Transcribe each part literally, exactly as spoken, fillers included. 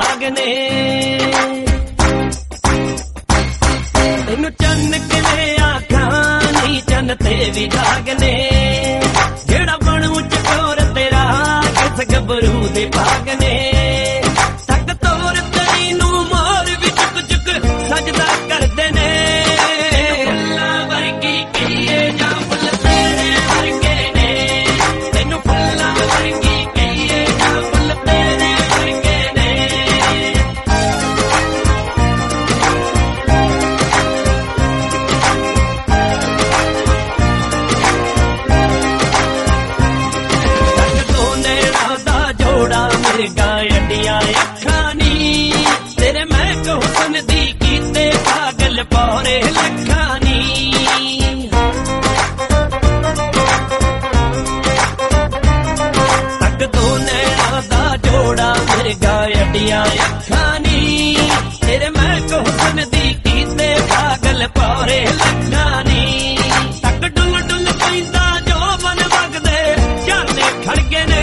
ਬਾਗ ਨੇ। ਤੈਨੂੰ ਚੰਨ ਕਿਵੇਂ ਆਖਾਂ ਨੀ ਚੰਨ ਤੇ ਵੀ ਦਾਗ ਨੇ। ਜਿਹੜਾ ਬਣੂ ਚਕੋਰ ਤੇਰਾ ਕਿਸ ਗੱਭਰੂ ਦੇ ਭਾਗ ਨੇ। ਤੱਕ ਤੋਰ ਤੇਰੀ ਨੂੰ ਮੋਰ ਵੀ ਚੁੱਕ ਚੁੱਕ ਸਜਦਾ ਕਰਦੇ ਨੇ। ਫੁੱਲਾਂ ਵਰਗੀ ਕਹੀਏ ਜਾਂ ਫੁੱਲ ਤੇਰੇ ਵਰਗੇ ਨੇ। ਤੈਨੂੰ ਫੁੱਲਾਂ ਵਰਗੀ ਕਹੀਏ ਜਾਂ ਫੁੱਲ ਤੇਰੇ ਵਰਗੇ ਨੇ। ਮਿਰਗਾ ਅੱਡੀਆਂ ਅੱਖਾਂ ਨੀ ਤੇਰੇ ਮਹਿਕ ਹੁਸਨ ਦੀ ਕੀਤੇ ਪਾਗਲ ਪੌਰੇ ਲੱਖਾਂ ਨੀ। ਤੱਕ ਦੋ ਨੈਣਾ ਦਾ ਜੋੜਾ ਮਿਰਗਾ ਅੱਡੀਆਂ ਅੱਖਾਂ ਨੀ ਤੇਰੇ ਮਹਿਕ ਹੁਸਨ ਦੀ ਕੀਤੇ ਪਾਗਲ ਪੌਰੇ ਲੱਖਾਂ ਨੀ। ਤੱਕ ਡੁੱਲ ਡੁੱਲ ਪੈਂਦਾ ਜੋ ਬਨ ਵਗਦੇ ਝਾਨੇ ਖੜਗੇ ਨੇ।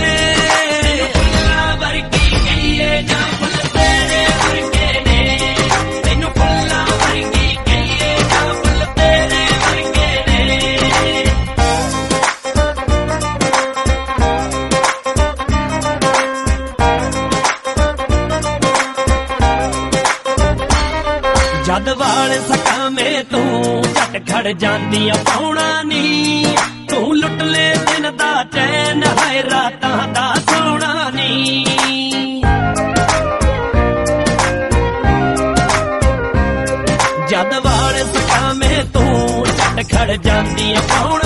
ਜਦ ਵਾਲ ਸਕਾਵੇਂ ਤੂੰ ਝਟ ਖੜ ਜਾਂਦੀ ਆ ਪਾਉਣਾ ਨੀ। ਤੂੰ ਲੁੱਟ ਲੈ ਦਿਨ ਦਾ ਚੈਨ ਹੈ ਰਾਤਾਂ ਦਾ ਸੋਣਾ ਨੀ। ਜਦ ਵਾਲ ਸਕਾਵੇਂ ਤੂੰ ਝਟ ਖੜ ਜਾਂਦੀ ਆ ਪਾਉਣਾ